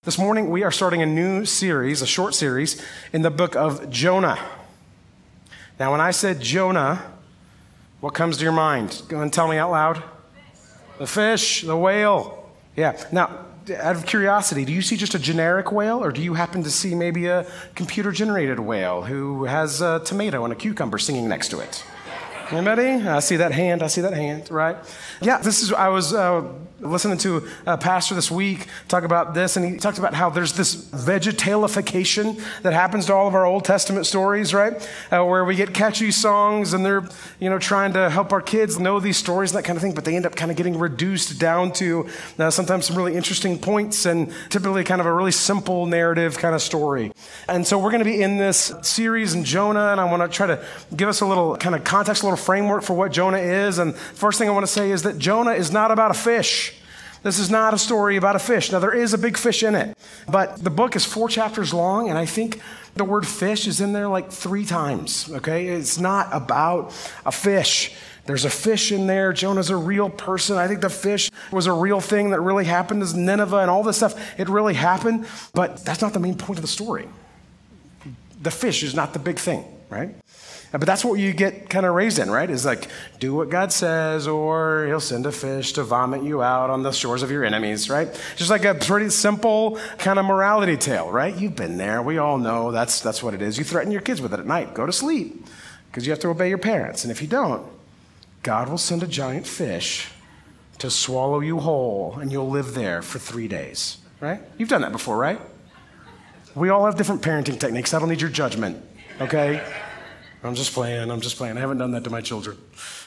This morning, we are starting a new series, a short series, in the book of Jonah. Now, when I said Jonah, what comes to your mind? Go and tell me out loud. The fish, the whale. Yeah. Now, out of curiosity, do you see just a generic whale, or do you happen to see maybe a computer-generated whale who has a tomato and a cucumber singing next to it? Anybody? I see that hand, right? Yeah, I was listening to a pastor this week talk about this, and he talked about how there's this vegetalification that happens to all of our Old Testament stories, right? Where we get catchy songs, and they're, trying to help our kids know these stories and that kind of thing, but they end up kind of getting reduced down to sometimes some really interesting points and typically kind of a really simple narrative kind of story. And so we're going to be in this series in Jonah, and I want to try to give us a little kind of context, a little framework for what Jonah is. And first thing I want to say is that Jonah is not about a fish. This is not a story about a fish. Now, there is a big fish in it, but the book is 4 chapters long, and I think the word fish is in there like 3 times, okay? It's not about a fish. There's a fish in there. Jonah's a real person. I think the fish was a real thing that really happened as Nineveh and all this stuff. It really happened, but that's not the main point of the story. The fish is not the big thing, right? But that's what you get kind of raised in, right? Is like, do what God says, or he'll send a fish to vomit you out on the shores of your enemies, right? Just like a pretty simple kind of morality tale, right? You've been there. We all know that's what it is. You threaten your kids with it at night. Go to sleep, because you have to obey your parents. And if you don't, God will send a giant fish to swallow you whole, and you'll live there for 3 days, right? You've done that before, right? We all have different parenting techniques. I don't need your judgment, okay? I'm just playing. I haven't done that to my children.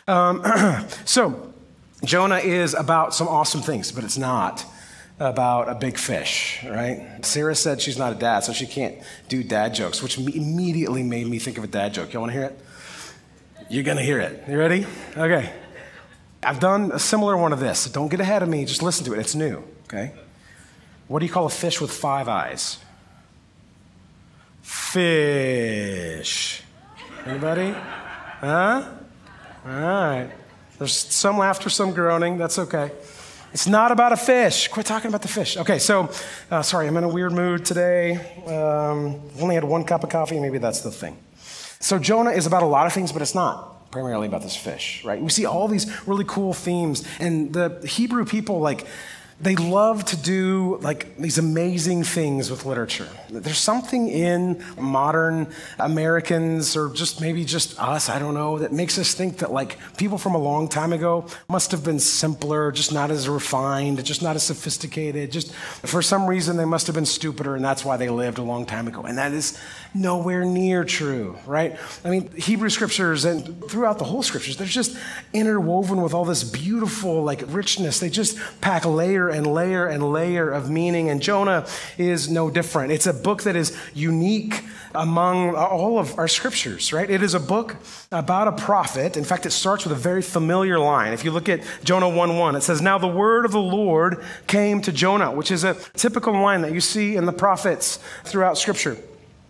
So Jonah is about some awesome things, but it's not about a big fish, right? Sarah said she's not a dad, so she can't do dad jokes, which immediately made me think of a dad joke. You want to hear it? You're going to hear it. You ready? Okay. I've done a similar one of this. So don't get ahead of me. Just listen to it. It's new, okay? What do you call a fish with 5 eyes? Fish. Anybody? Huh? All right. There's some laughter, some groaning. That's okay. It's not about a fish. Quit talking about the fish. Okay, so, sorry, I'm in a weird mood today. Only had 1 cup of coffee. Maybe that's the thing. So Jonah is about a lot of things, but it's not primarily about this fish, right? We see all these really cool themes, and the Hebrew people, they love to do these amazing things with literature. There's something in modern Americans, or maybe just us, I don't know, that makes us think that people from a long time ago must have been simpler, just not as refined, just not as sophisticated, just for some reason they must have been stupider, and that's why they lived a long time ago. And that is nowhere near true, right? I mean, Hebrew scriptures and throughout the whole scriptures, they're just interwoven with all this beautiful richness. They just pack layer and layer and layer of meaning, and Jonah is no different. It's a book that is unique among all of our scriptures, right? It is a book about a prophet. In fact, it starts with a very familiar line. If you look at Jonah 1:1, it says, "Now the word of the Lord came to Jonah," which is a typical line that you see in the prophets throughout scripture.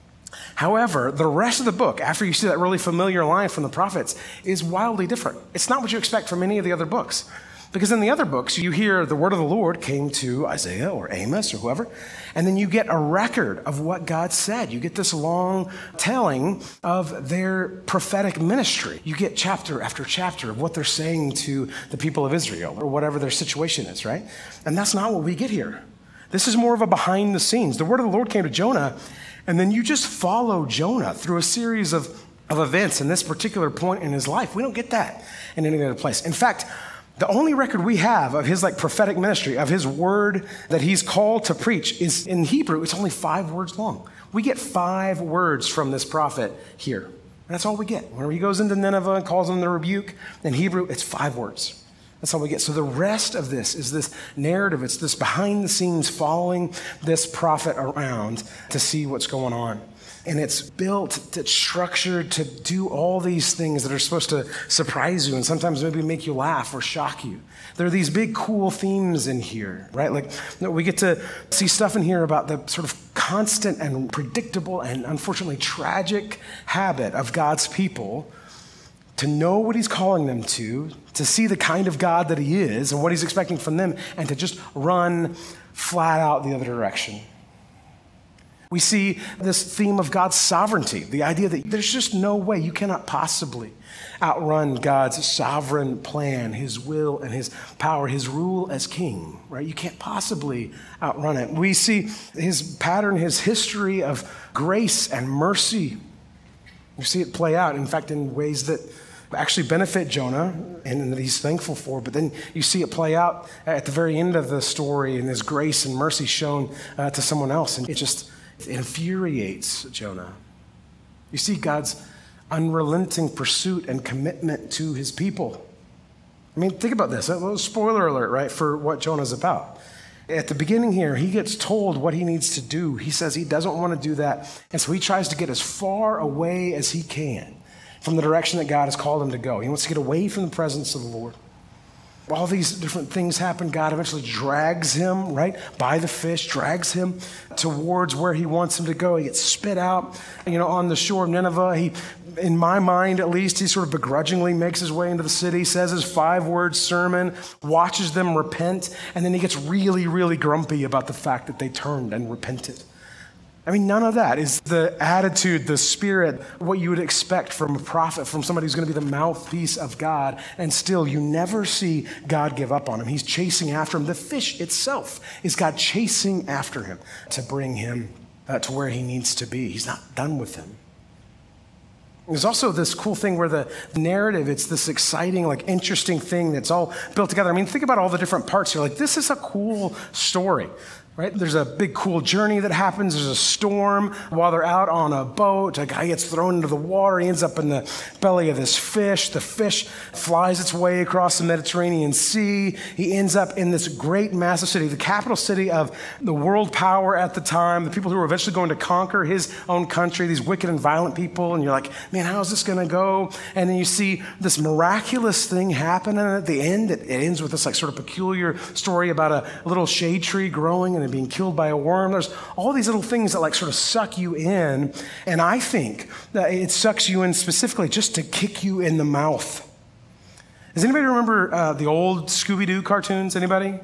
However, the rest of the book, after you see that really familiar line from the prophets, is wildly different. It's not what you expect from any of the other books. Because in the other books, you hear the word of the Lord came to Isaiah or Amos or whoever, and then you get a record of what God said. You get this long telling of their prophetic ministry. You get chapter after chapter of what they're saying to the people of Israel or whatever their situation is, right? And that's not what we get here. This is more of a behind the scenes. The word of the Lord came to Jonah, and then you just follow Jonah through a series of events in this particular point in his life. We don't get that in any other place. In fact, the only record we have of his prophetic ministry, of his word that he's called to preach, is in Hebrew. It's only 5 words long. We get 5 words from this prophet here. And that's all we get. Whenever he goes into Nineveh and calls them the rebuke, in Hebrew, it's 5 words. That's all we get. So the rest of this is this narrative. It's this behind the scenes following this prophet around to see what's going on. And it's built, it's structured to do all these things that are supposed to surprise you and sometimes maybe make you laugh or shock you. There are these big, cool themes in here, right? We get to see stuff in here about the sort of constant and predictable and unfortunately tragic habit of God's people to know what he's calling them to see the kind of God that he is and what he's expecting from them, and to just run flat out the other direction. We see this theme of God's sovereignty, the idea that there's just no way, you cannot possibly outrun God's sovereign plan, his will and his power, his rule as king, right? You can't possibly outrun it. We see his pattern, his history of grace and mercy. We see it play out, in fact, in ways that actually benefit Jonah and that he's thankful for. But then you see it play out at the very end of the story and his grace and mercy shown to someone else. And it just infuriates Jonah. You see God's unrelenting pursuit and commitment to his people. I mean, think about this. A little spoiler alert, right, for what Jonah's about. At the beginning here, he gets told what he needs to do. He says he doesn't want to do that. And so he tries to get as far away as he can from the direction that God has called him to go. He wants to get away from the presence of the Lord. All these different things happen. God eventually drags him, right, by the fish, drags him towards where he wants him to go. He gets spit out, on the shore of Nineveh. He, in my mind at least, he sort of begrudgingly makes his way into the city, says his 5-word sermon, watches them repent, and then he gets really, really grumpy about the fact that they turned and repented. I mean, none of that is the attitude, the spirit, what you would expect from a prophet, from somebody who's going to be the mouthpiece of God. And still, you never see God give up on him. He's chasing after him. The fish itself is God chasing after him to bring him to where he needs to be. He's not done with him. There's also this cool thing where the narrative, it's this exciting, interesting thing that's all built together. I mean, think about all the different parts here. This is a cool story. Right? There's a big cool journey that happens. There's a storm while they're out on a boat. A guy gets thrown into the water. He ends up in the belly of this fish. The fish flies its way across the Mediterranean Sea. He ends up in this great massive city, the capital city of the world power at the time, the people who were eventually going to conquer his own country, these wicked and violent people. And you're like, man, how is this going to go? And then you see this miraculous thing happen. And at the end, it ends with this sort of peculiar story about a little shade tree growing and being killed by a worm. There's all these little things that sort of suck you in. And I think that it sucks you in specifically just to kick you in the mouth. Does anybody remember the old Scooby-Doo cartoons? Anybody?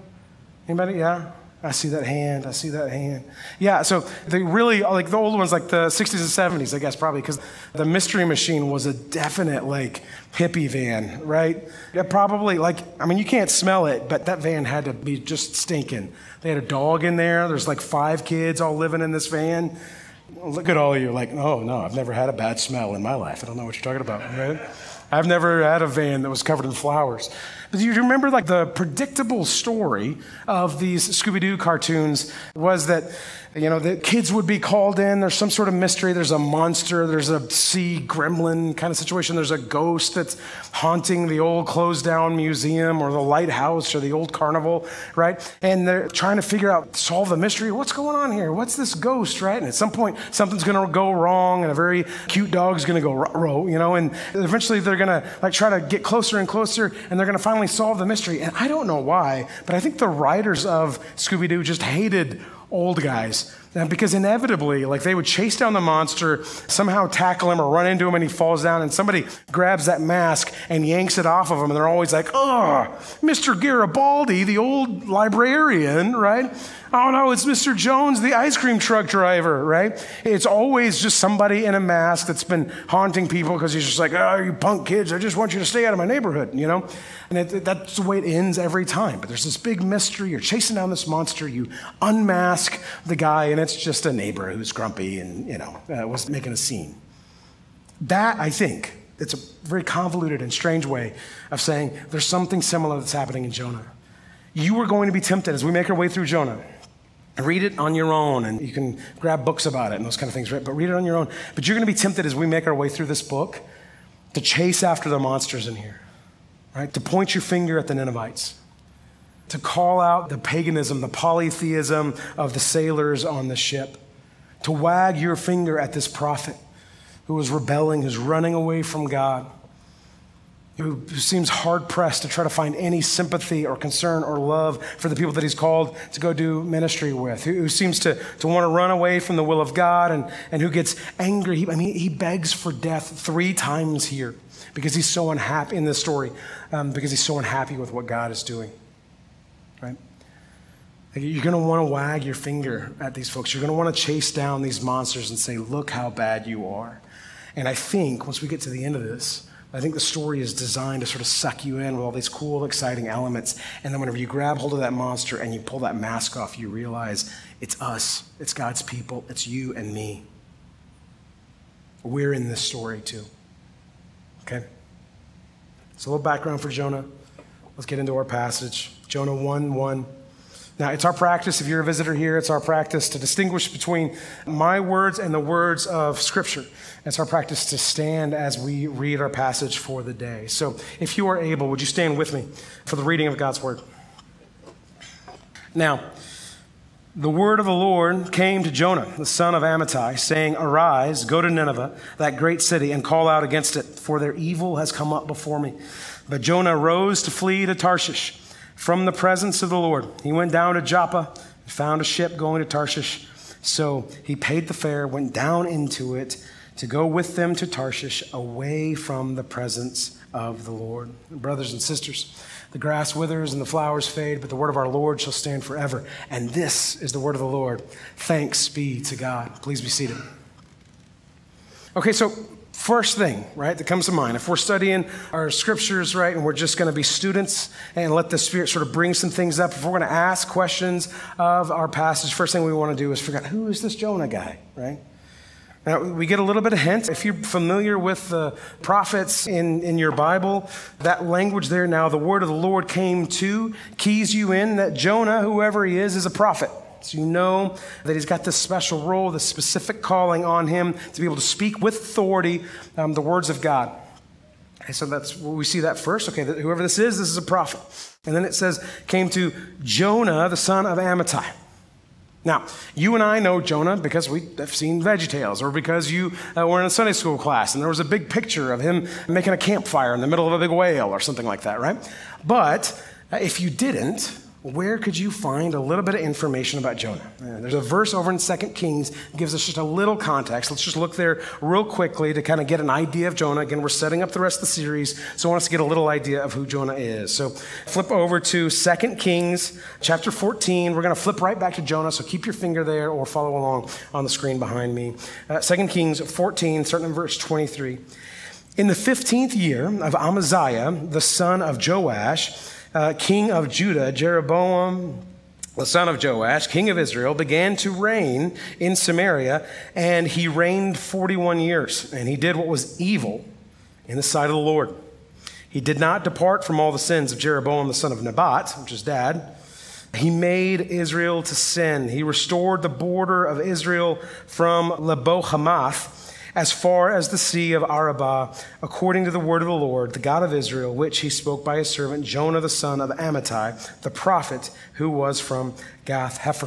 Yeah? I see that hand. Yeah, so they really, the old ones, the 60s and 70s, I guess, probably, because the Mystery Machine was a definite, hippie van, right? Yeah, probably, you can't smell it, but that van had to be just stinking. They had a dog in there. There's 5 kids all living in this van. Look at all of you, oh, no, I've never had a bad smell in my life. I don't know what you're talking about, right? I've never had a van that was covered in flowers. But do you remember the predictable story of these Scooby-Doo cartoons was that, the kids would be called in. There's some sort of mystery. There's a monster. There's a sea gremlin kind of situation. There's a ghost that's haunting the old closed down museum or the lighthouse or the old carnival, right? And they're trying to solve the mystery. What's going on here? What's this ghost, right? And at some point, something's going to go wrong and a very cute dog's going to go ruh-roh, and eventually they're going to try to get closer and closer and they're going to finally solve the mystery. And I don't know why, but I think the writers of Scooby-Doo just hated old guys. Because inevitably, they would chase down the monster, somehow tackle him or run into him and he falls down and somebody grabs that mask and yanks it off of him and they're always like, oh, Mr. Garibaldi, the old librarian, right? Oh no, it's Mr. Jones, the ice cream truck driver, right? It's always just somebody in a mask that's been haunting people because he's just oh, you punk kids, I just want you to stay out of my neighborhood, And that's the way it ends every time. But there's this big mystery. You're chasing down this monster. You unmask the guy, and it's just a neighbor who's grumpy and, was making a scene. That, I think, it's a very convoluted and strange way of saying there's something similar that's happening in Jonah. You are going to be tempted as we make our way through Jonah. Read it on your own, and you can grab books about it and those kind of things, right? But read it on your own. But you're going to be tempted as we make our way through this book to chase after the monsters in here. Right? To point your finger at the Ninevites, to call out the paganism, the polytheism of the sailors on the ship, to wag your finger at this prophet who is rebelling, who's running away from God, who seems hard-pressed to try to find any sympathy or concern or love for the people that he's called to go do ministry with, who seems to want to run away from the will of God and who gets angry. He begs for death 3 times here. Because he's so unhappy in this story, because he's so unhappy with what God is doing, right? Like, you're going to want to wag your finger at these folks. You're going to want to chase down these monsters and say, look how bad you are. And I think once we get to the end of this, I think the story is designed to sort of suck you in with all these cool, exciting elements. And then whenever you grab hold of that monster and you pull that mask off, you realize it's us, it's God's people, it's you and me. We're in this story too. Okay? So a little background for Jonah. Let's get into our passage. Jonah 1:1. Now, it's our practice, if you're a visitor here, it's our practice to distinguish between my words and the words of Scripture. It's our practice to stand as we read our passage for the day. So if you are able, would you stand with me for the reading of God's Word? Now, the word of the Lord came to Jonah, the son of Amittai, saying, Arise, go to Nineveh, that great city, and call out against it, for their evil has come up before me. But Jonah rose to flee to Tarshish from the presence of the Lord. He went down to Joppa and found a ship going to Tarshish. So he paid the fare, went down into it to go with them to Tarshish, away from the presence of the Lord. Brothers and sisters, the grass withers and the flowers fade, but the word of our Lord shall stand forever. And this is the word of the Lord. Thanks be to God. Please be seated. Okay, so first thing, right, that comes to mind, if we're studying our scriptures, right, and we're just going to be students and let the Spirit sort of bring some things up, if we're going to ask questions of our passage, first thing we want to do is figure out, who is this Jonah guy, right? Now, we get a little bit of hint. If you're familiar with the prophets in your Bible, that language there now, the word of the Lord came to, keys you in that Jonah, whoever he is a prophet. So you know that he's got this special role, this specific calling on him to be able to speak with authority the words of God. Okay, so that's where we see that first. Okay, whoever this is a prophet. And then it says, came to Jonah, the son of Amittai. Now, you and I know Jonah because we have seen VeggieTales, or because you were in a Sunday school class and there was a big picture of him making a campfire in the middle of a big whale or something like that, right? But if you didn't, where could you find a little bit of information about Jonah? There's a verse over in 2 Kings that gives us just a little context. Let's just look there real quickly to kind of get an idea of Jonah. Again, we're setting up the rest of the series, so I want us to get a little idea of who Jonah is. So flip over to 2 Kings chapter 14. We're going to flip right back to Jonah, so keep your finger there or follow along on the screen behind me. 2 Kings 14, starting in verse 23. In the 15th year of Amaziah, the son of Joash, king of Judah, Jeroboam, the son of Joash, king of Israel, began to reign in Samaria, and he reigned 41 years. And he did what was evil in the sight of the Lord. He did not depart from all the sins of Jeroboam, the son of Nebat, which is dad. He made Israel to sin. He restored the border of Israel from Lebo-Hamath as far as the sea of Arabah, according to the word of the Lord, the God of Israel, which he spoke by his servant Jonah, the son of Amittai, the prophet, who was from Gath-Hepher.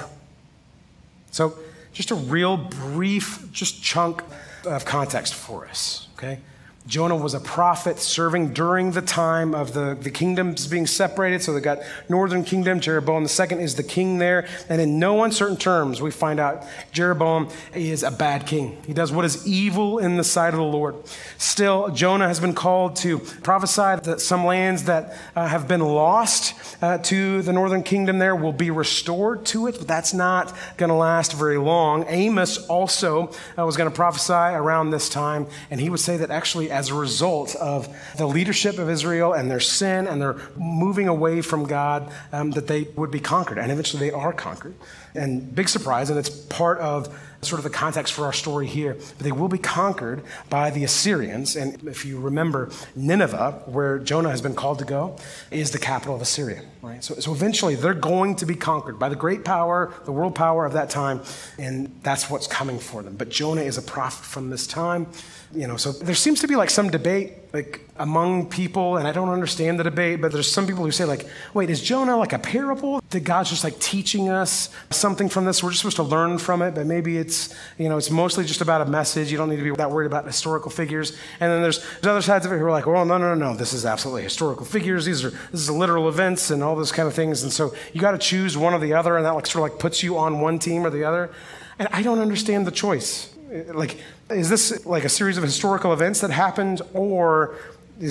So just a real brief, just chunk of context for us, okay? Jonah was a prophet serving during the time of the kingdoms being separated. So they got northern kingdom. Jeroboam II is the king there. And in no uncertain terms, we find out Jeroboam is a bad king. He does what is evil in the sight of the Lord. Still, Jonah has been called to prophesy that some lands that have been lost to the northern kingdom there will be restored to it. But that's not going to last very long. Amos also was going to prophesy around this time. And he would say that actually, as a result of the leadership of Israel and their sin and their moving away from God, that they would be conquered. And eventually they are conquered. And big surprise, and it's part of sort of the context for our story here, but they will be conquered by the Assyrians. And if you remember, Nineveh, where Jonah has been called to go, is the capital of Assyria, right? So eventually they're going to be conquered by the great power, the world power of that time, and that's what's coming for them. But Jonah is a prophet from this time, so there seems to be like some debate like among people, and I don't understand the debate, but there's some people who say like, wait, is Jonah like a parable? That God's just like teaching us something from this? We're just supposed to learn from it, but maybe it's mostly just about a message. You don't need to be that worried about historical figures. And then there's other sides of it who are like, well, no, this is absolutely historical figures. This is literal events and all those kind of things. And so you got to choose one or the other, and that like sort of like puts you on one team or the other. And I don't understand the choice. Like, is this like a series of historical events that happened, or is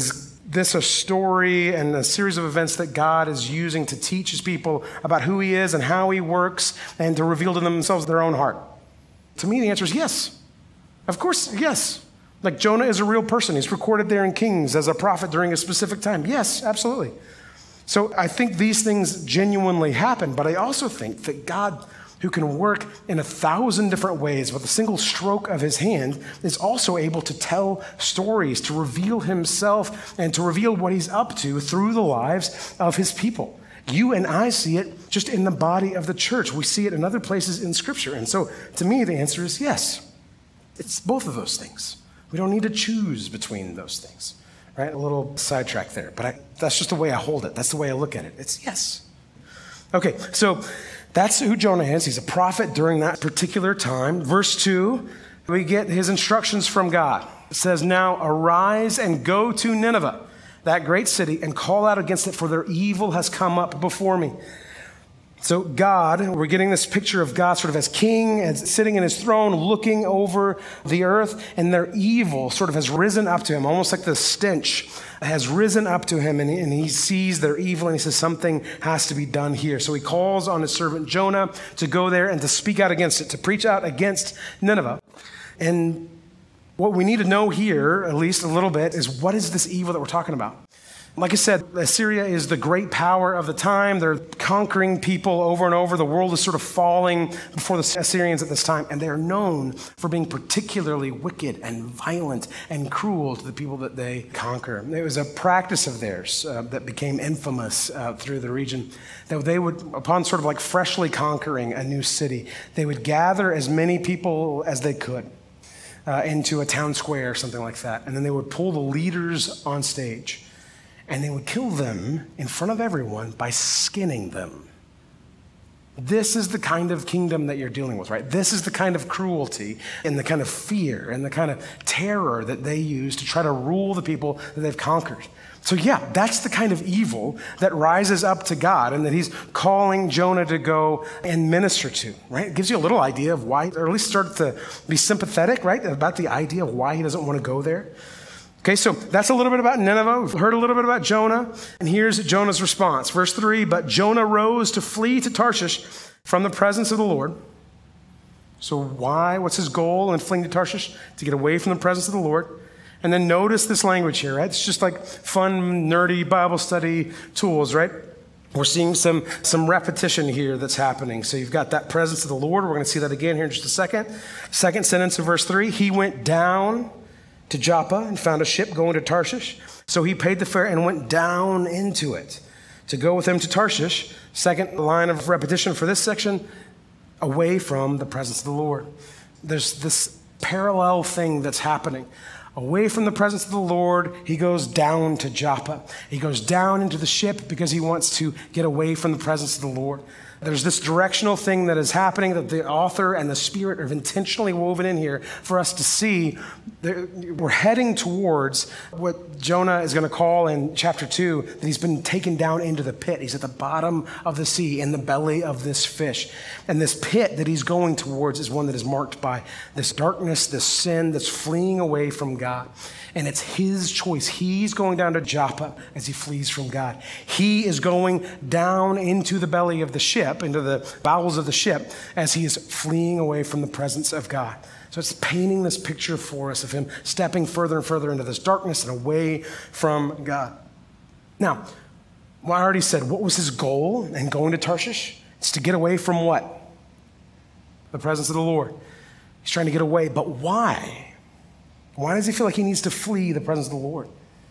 this a story and a series of events that God is using to teach his people about who he is and how he works and to reveal to themselves their own heart? To me, the answer is yes. Of course, yes. Like Jonah is a real person. He's recorded there in Kings as a prophet during a specific time. Yes, absolutely. So I think these things genuinely happen, but I also think that God, who can work in 1,000 different ways with a single stroke of his hand, is also able to tell stories, to reveal himself, and to reveal what he's up to through the lives of his people. You and I see it just in the body of the church. We see it in other places in Scripture. And so to me, the answer is yes. It's both of those things. We don't need to choose between those things, right? A little sidetrack there, but that's just the way I hold it. That's the way I look at it. It's yes. Okay, so that's who Jonah is. He's a prophet during that particular time. Verse 2, we get his instructions from God. It says, now arise and go to Nineveh, that great city, and call out against it, for their evil has come up before me. So God, we're getting this picture of God sort of as king, as sitting in his throne, looking over the earth, and their evil sort of has risen up to him, almost like the stench has risen up to him, and he sees their evil, and he says something has to be done here. So he calls on his servant Jonah to go there and to speak out against it, to preach out against Nineveh. And what we need to know here, at least a little bit, is what is this evil that we're talking about? Like I said, Assyria is the great power of the time. They're conquering people over and over. The world is sort of falling before the Assyrians at this time, and they're known for being particularly wicked and violent and cruel to the people that they conquer. It was a practice of theirs that became infamous through the region, that they would, upon sort of like freshly conquering a new city, they would gather as many people as they could into a town square or something like that, and then they would pull the leaders on stage. And they would kill them in front of everyone by skinning them. This is the kind of kingdom that you're dealing with, right? This is the kind of cruelty and the kind of fear and the kind of terror that they use to try to rule the people that they've conquered. So yeah, that's the kind of evil that rises up to God and that he's calling Jonah to go and minister to, right? It gives you a little idea of why, or at least start to be sympathetic, right? About the idea of why he doesn't want to go there. Okay, so that's a little bit about Nineveh. We've heard a little bit about Jonah, and here's Jonah's response. Verse 3, but Jonah rose to flee to Tarshish from the presence of the Lord. So why? What's his goal in fleeing to Tarshish? To get away from the presence of the Lord. And then notice this language here, right? It's just like fun, nerdy Bible study tools, right? We're seeing some repetition here that's happening. So you've got that presence of the Lord. We're going to see that again here in just a second. Second sentence of verse 3, he went down to Joppa and found a ship going to Tarshish. So he paid the fare and went down into it to go with him to Tarshish. Second line of repetition for this section, away from the presence of the Lord. There's this parallel thing that's happening. Away from the presence of the Lord, he goes down to Joppa. He goes down into the ship because he wants to get away from the presence of the Lord. There's this directional thing that is happening that the author and the Spirit have intentionally woven in here for us to see. We're heading towards what Jonah is going to call in chapter 2, that he's been taken down into the pit. He's at the bottom of the sea, in the belly of this fish. And this pit that he's going towards is one that is marked by this darkness, this sin that's fleeing away from God. And it's his choice. He's going down to Joppa as he flees from God. He is going down into the belly of the ship, into the bowels of the ship, as he is fleeing away from the presence of God. So it's painting this picture for us of him stepping further and further into this darkness and away from God. Now, I already said, what was his goal in going to Tarshish? It's to get away from what? The presence of the Lord. He's trying to get away, but why? Why does he feel like he needs to flee the presence of the Lord?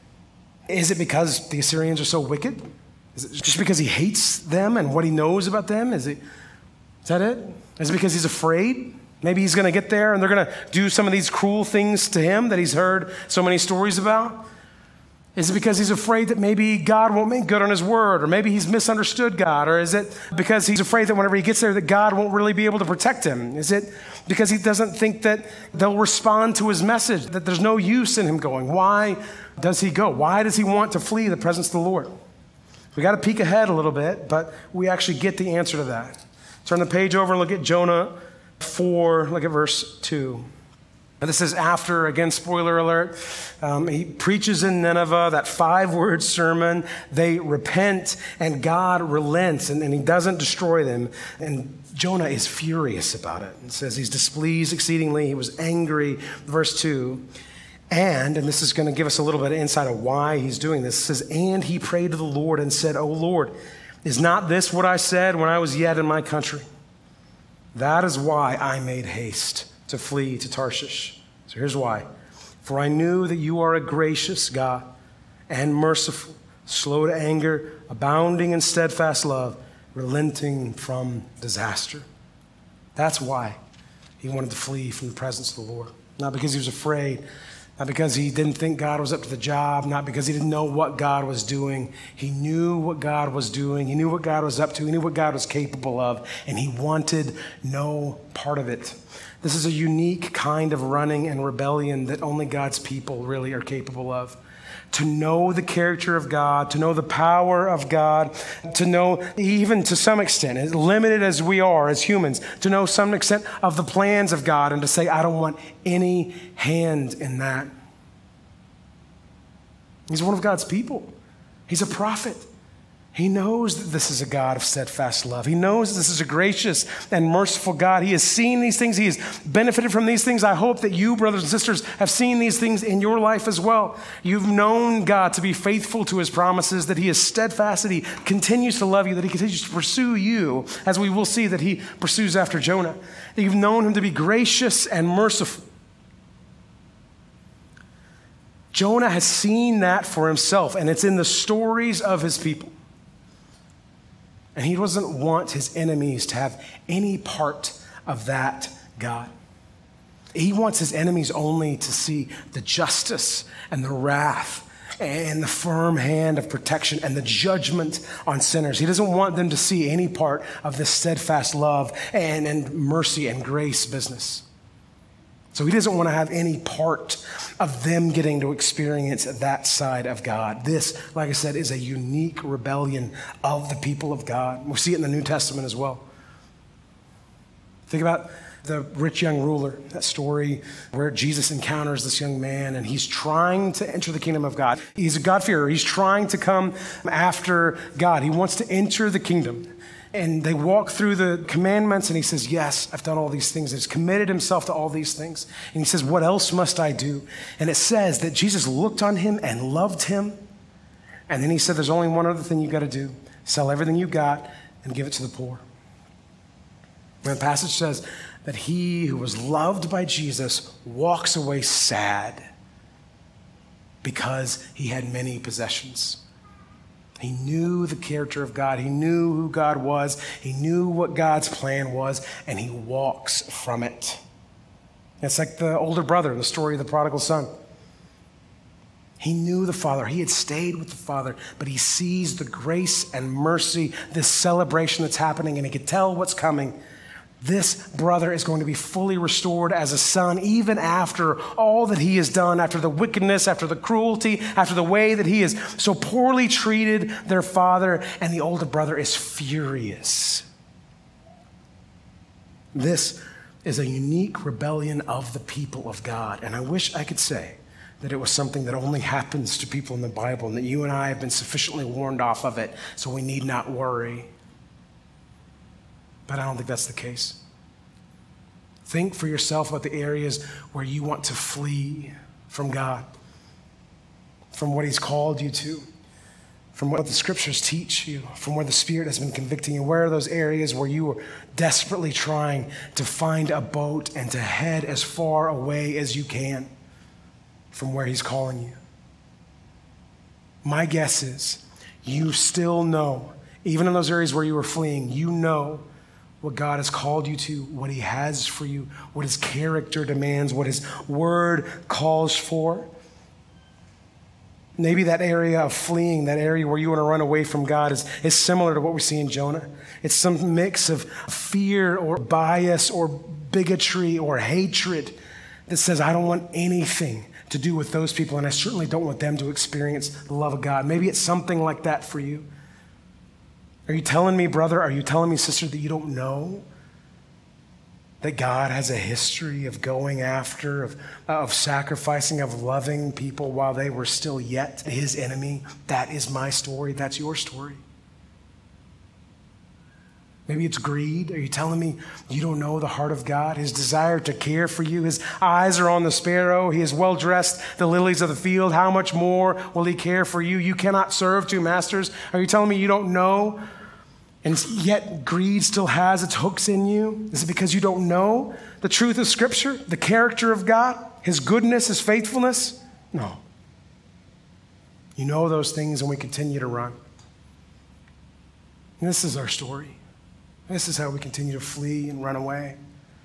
Is it because the Assyrians are so wicked? Is it just because he hates them and what he knows about them? Is that it? Is it because he's afraid? Maybe he's going to get there and they're going to do some of these cruel things to him that he's heard so many stories about? Is it because he's afraid that maybe God won't make good on his word, or maybe he's misunderstood God? Or is it because he's afraid that whenever he gets there that God won't really be able to protect him? Is it because he doesn't think that they'll respond to his message, that there's no use in him going? Why does he go? Why does he want to flee the presence of the Lord? We got to peek ahead a little bit, but we actually get the answer to that. Turn the page over and look at Jonah 4, look at verse 2. And this is after, again, spoiler alert, he preaches in Nineveh, that 5-word sermon. They repent, and God relents, and he doesn't destroy them. And Jonah is furious about it. It says he's displeased exceedingly. He was angry. Verse 2. And this is going to give us a little bit of insight of why he's doing this. It says, and he prayed to the Lord and said, O Lord, is not this what I said when I was yet in my country? That is why I made haste to flee to Tarshish. So here's why. For I knew that you are a gracious God and merciful, slow to anger, abounding in steadfast love, relenting from disaster. That's why he wanted to flee from the presence of the Lord. Not because he was afraid, not because he didn't think God was up to the job, not because he didn't know what God was doing. He knew what God was doing. He knew what God was up to. He knew what God was capable of, and he wanted no part of it. This is a unique kind of running and rebellion that only God's people really are capable of. To know the character of God, to know the power of God, to know, even to some extent, as limited as we are as humans, to know some extent of the plans of God and to say, I don't want any hand in that. He's one of God's people. He's a prophet. He knows that this is a God of steadfast love. He knows that this is a gracious and merciful God. He has seen these things. He has benefited from these things. I hope that you, brothers and sisters, have seen these things in your life as well. You've known God to be faithful to his promises, that he is steadfast, that he continues to love you, that he continues to pursue you, as we will see that he pursues after Jonah. That you've known him to be gracious and merciful. Jonah has seen that for himself, and it's in the stories of his people. And he doesn't want his enemies to have any part of that God. He wants his enemies only to see the justice and the wrath and the firm hand of protection and the judgment on sinners. He doesn't want them to see any part of this steadfast love and mercy and grace business. So he doesn't want to have any part of them getting to experience that side of God. This, like I said, is a unique rebellion of the people of God. We see it in the New Testament as well. Think about the rich young ruler, that story where Jesus encounters this young man and he's trying to enter the kingdom of God. He's a God-fearer. He's trying to come after God. He wants to enter the kingdom. And they walk through the commandments, and he says, yes, I've done all these things. He's committed himself to all these things. And he says, what else must I do? And it says that Jesus looked on him and loved him. And then he said, there's only one other thing you got to do. Sell everything you got and give it to the poor. And the passage says that he who was loved by Jesus walks away sad because he had many possessions. He knew the character of God. He knew who God was. He knew what God's plan was, and he walks from it. It's like the older brother in the story of the prodigal son. He knew the Father. He had stayed with the Father, but he sees the grace and mercy, this celebration that's happening, and he could tell what's coming. This brother is going to be fully restored as a son, even after all that he has done, after the wickedness, after the cruelty, after the way that he has so poorly treated their father, and the older brother is furious. This is a unique rebellion of the people of God, and I wish I could say that it was something that only happens to people in the Bible and that you and I have been sufficiently warned off of it, so we need not worry. But I don't think that's the case. Think for yourself about the areas where you want to flee from God, from what he's called you to, from what the scriptures teach you, from where the Spirit has been convicting you. Where are those areas where you are desperately trying to find a boat and to head as far away as you can from where he's calling you? My guess is you still know, even in those areas where you were fleeing, you know what God has called you to, what he has for you, what his character demands, what his word calls for. Maybe that area of fleeing, that area where you want to run away from God is similar to what we see in Jonah. It's some mix of fear or bias or bigotry or hatred that says, I don't want anything to do with those people, and I certainly don't want them to experience the love of God. Maybe it's something like that for you. Are you telling me, brother, are you telling me, sister, that you don't know that God has a history of going after, of sacrificing, of loving people while they were still yet his enemy. That is my story. That's your story. Maybe it's greed. Are you telling me you don't know the heart of God? His desire to care for you. His eyes are on the sparrow. He is well dressed, the lilies of the field. How much more will he care for you? You cannot serve two masters. Are you telling me you don't know? And yet greed still has its hooks in you? Is it because you don't know the truth of Scripture, the character of God, his goodness, his faithfulness? No. You know those things and we continue to run. And this is our story. This is how we continue to flee and run away.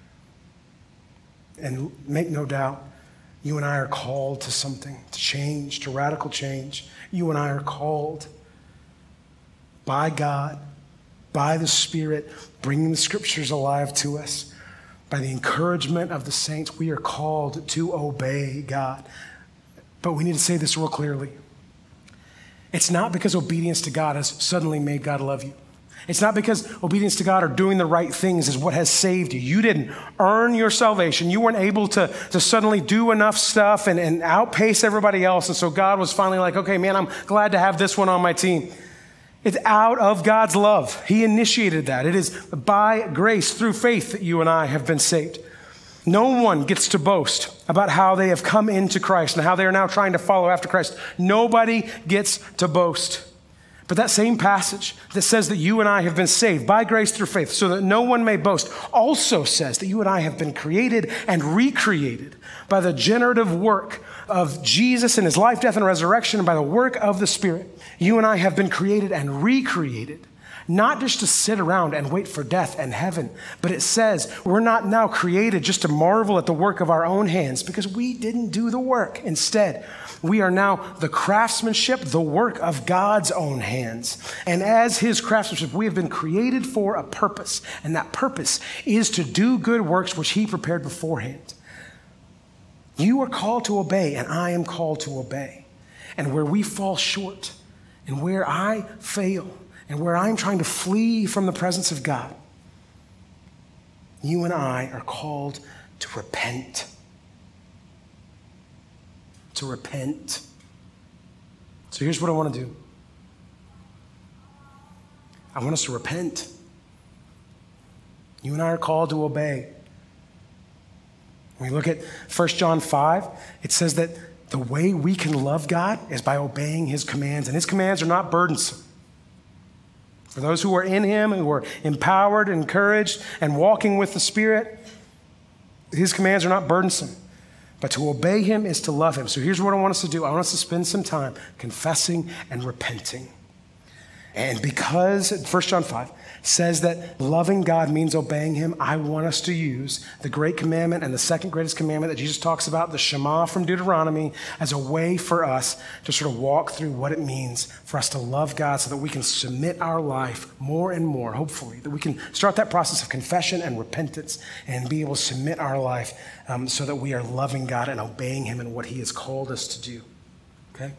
And make no doubt, you and I are called to something, to change, to radical change. You and I are called by God, by the Spirit, bringing the Scriptures alive to us. By the encouragement of the saints, we are called to obey God. But we need to say this real clearly. It's not because obedience to God has suddenly made God love you. It's not because obedience to God or doing the right things is what has saved you. You didn't earn your salvation. You weren't able to suddenly do enough stuff and outpace everybody else. And so God was finally like, okay, man, I'm glad to have this one on my team. It's out of God's love. He initiated that. It is by grace through faith that you and I have been saved. No one gets to boast about how they have come into Christ and how they are now trying to follow after Christ. Nobody gets to boast. But that same passage that says that you and I have been saved by grace through faith so that no one may boast also says that you and I have been created and recreated by the generative work of Jesus in his life, death, and resurrection, and by the work of the Spirit. You and I have been created and recreated, not just to sit around and wait for death and heaven, but it says we're not now created just to marvel at the work of our own hands because we didn't do the work. Instead, we are now the craftsmanship, the work of God's own hands. And as his craftsmanship, we have been created for a purpose. And that purpose is to do good works which he prepared beforehand. You are called to obey, and I am called to obey. And where we fall short, and where I fail, and where I'm trying to flee from the presence of God, you and I are called to repent. To repent. So here's what I want to do. I want us to repent. You and I are called to obey. When we look at 1 John 5, it says that the way we can love God is by obeying his commands, and his commands are not burdensome. For those who are in him, who are empowered, encouraged, and walking with the Spirit, his commands are not burdensome. But to obey him is to love him. So here's what I want us to do. I want us to spend some time confessing and repenting. And because 1 John 5 says that loving God means obeying him, I want us to use the great commandment and the second greatest commandment that Jesus talks about, the Shema from Deuteronomy, as a way for us to sort of walk through what it means for us to love God so that we can submit our life more and more, hopefully, that we can start that process of confession and repentance and be able to submit our life so that we are loving God and obeying him in what he has called us to do. Okay?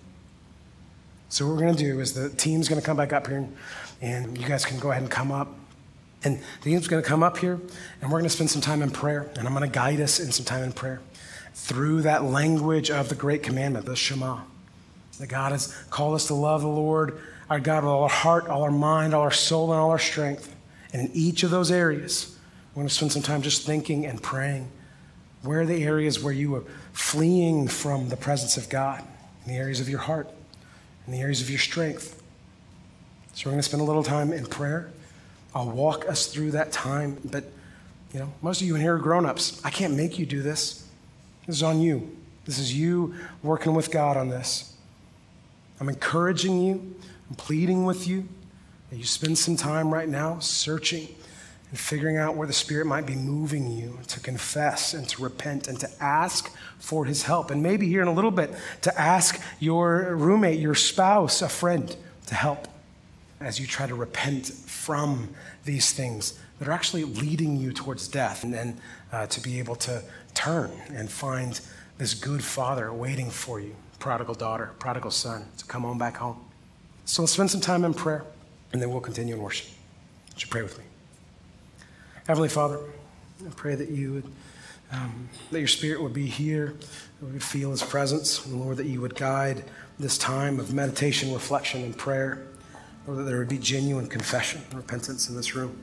So what we're going to do is the team's going to come back up here, and you guys can go ahead and come up. And the team's going to come up here, and we're going to spend some time in prayer, and I'm going to guide us in some time in prayer through that language of the great commandment, the Shema. That God has called us to love the Lord, our God, with all our heart, all our mind, all our soul, and all our strength. And in each of those areas, we're going to spend some time just thinking and praying. Where are the areas where you are fleeing from the presence of God? In the areas of your heart, in the areas of your strength. So we're going to spend a little time in prayer. I'll walk us through that time, but most of you in here are grown-ups. I can't make you do this. This is on you. This is you working with God on this. I'm encouraging you, I'm pleading with you that you spend some time right now searching and figuring out where the Spirit might be moving you to confess and to repent and to ask for his help. And maybe here in a little bit, to ask your roommate, your spouse, a friend to help as you try to repent from these things that are actually leading you towards death. And then to be able to turn and find this good father waiting for you, prodigal daughter, prodigal son, to come on back home. So let's spend some time in prayer, and then we'll continue in worship. Would you pray with me? Heavenly Father, I pray that you would, that your Spirit would be here, that we would feel his presence, and Lord, that you would guide this time of meditation, reflection, and prayer. Lord, that there would be genuine confession and repentance in this room.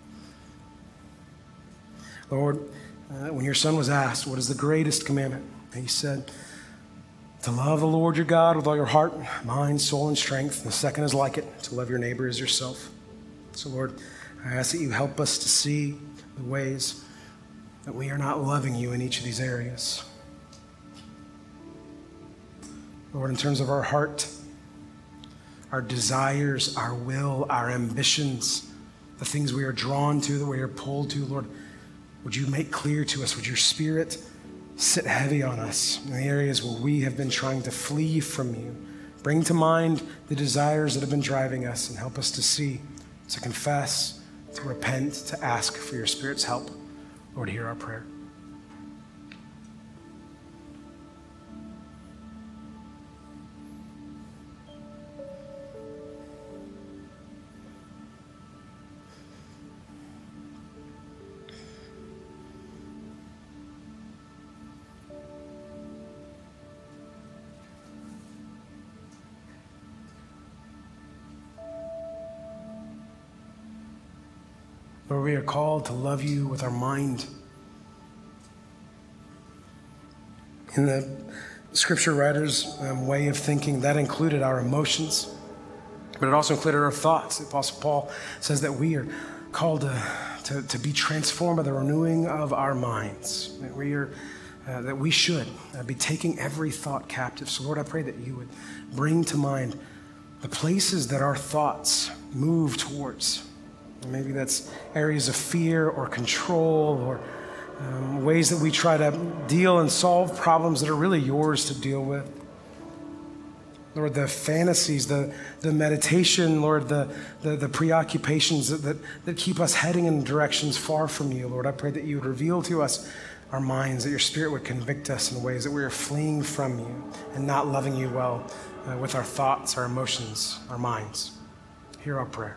Lord, when your son was asked, what is the greatest commandment? He said, to love the Lord your God with all your heart, mind, soul, and strength. And the second is like it, to love your neighbor as yourself. So Lord, I ask that you help us to see the ways that we are not loving you in each of these areas. Lord, in terms of our heart, our desires, our will, our ambitions, the things we are drawn to, that we are pulled to, Lord, would you make clear to us, would your Spirit sit heavy on us in the areas where we have been trying to flee from you. Bring to mind the desires that have been driving us and help us to see, to confess, to repent, to ask for your Spirit's help. Lord, hear our prayer. Lord, we are called to love you with our mind. In the scripture writer's way of thinking, that included our emotions, but it also included our thoughts. The Apostle Paul says that we are called to be transformed by the renewing of our minds, that we should be taking every thought captive. So Lord, I pray that you would bring to mind the places that our thoughts move towards. Maybe that's areas of fear or control or ways that we try to deal and solve problems that are really yours to deal with. Lord, the fantasies, the meditation, Lord, the preoccupations that keep us heading in directions far from you. Lord, I pray that you would reveal to us our minds, that your Spirit would convict us in ways that we are fleeing from you and not loving you well with our thoughts, our emotions, our minds. Hear our prayer.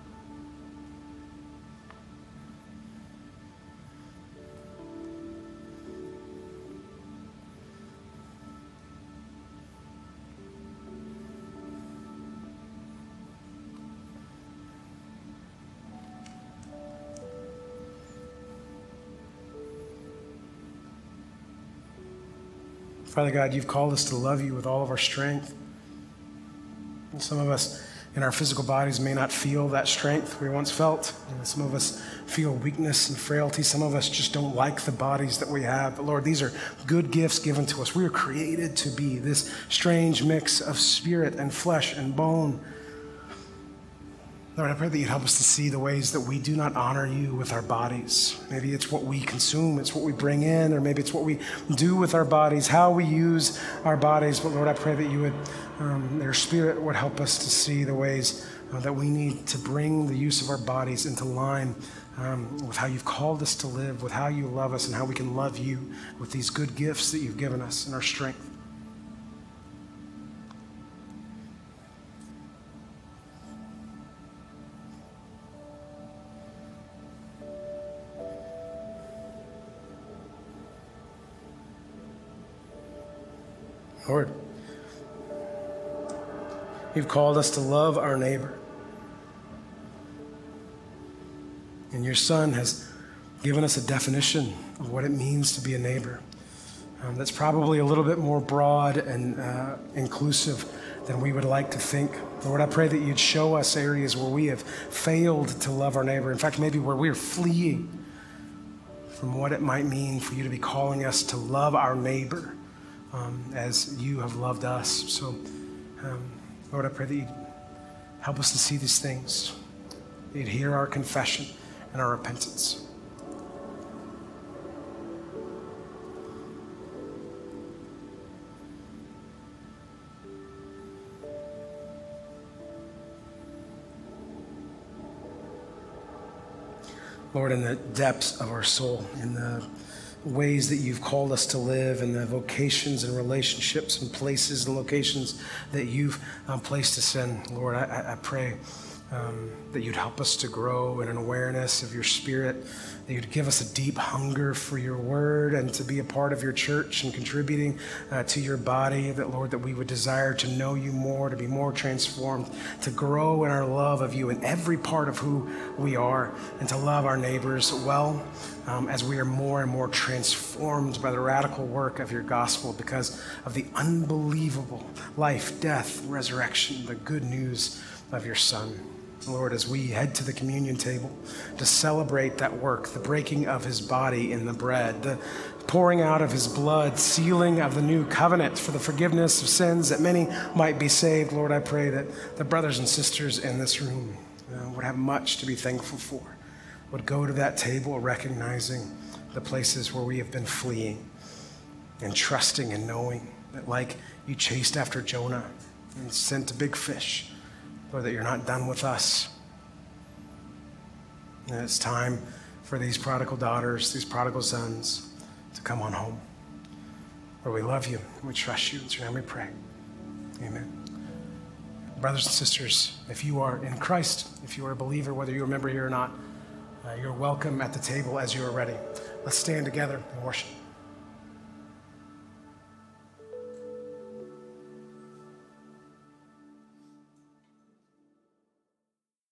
Father God, you've called us to love you with all of our strength. And some of us in our physical bodies may not feel that strength we once felt. Some of us feel weakness and frailty. Some of us just don't like the bodies that we have. But Lord, these are good gifts given to us. We are created to be this strange mix of spirit and flesh and bone. Lord, I pray that you'd help us to see the ways that we do not honor you with our bodies. Maybe it's what we consume, it's what we bring in, or maybe it's what we do with our bodies, how we use our bodies. But Lord, I pray that you would, your Spirit would help us to see the ways that we need to bring the use of our bodies into line with how you've called us to live, with how you love us, and how we can love you with these good gifts that you've given us and our strength. Lord, you've called us to love our neighbor. And your Son has given us a definition of what it means to be a neighbor that's probably a little bit more broad and inclusive than we would like to think. Lord, I pray that you'd show us areas where we have failed to love our neighbor. In fact, maybe where we're fleeing from what it might mean for you to be calling us to love our neighbor as you have loved us. So, Lord, I pray that you'd help us to see these things. That you'd hear our confession and our repentance. Lord, in the depths of our soul, in the ways that you've called us to live, and the vocations and relationships and places and locations that you've placed us in, Lord, I pray that you'd help us to grow in an awareness of your Spirit, that you'd give us a deep hunger for your word and to be a part of your church and contributing to your body, that, Lord, that we would desire to know you more, to be more transformed, to grow in our love of you in every part of who we are, and to love our neighbors well as we are more and more transformed by the radical work of your gospel because of the unbelievable life, death, resurrection, the good news of your Son. Lord, as we head to the communion table to celebrate that work, the breaking of his body in the bread, the pouring out of his blood, sealing of the new covenant for the forgiveness of sins that many might be saved, Lord, I pray that the brothers and sisters in this room would have much to be thankful for, would go to that table recognizing the places where we have been fleeing and trusting and knowing that, like you chased after Jonah and sent a big fish, Lord, that you're not done with us. And it's time for these prodigal daughters, these prodigal sons to come on home. Lord, we love you and we trust you. In your name we pray. Amen. Brothers and sisters, if you are in Christ, if you are a believer, whether you're a member here or not, you're welcome at the table as you are ready. Let's stand together and worship.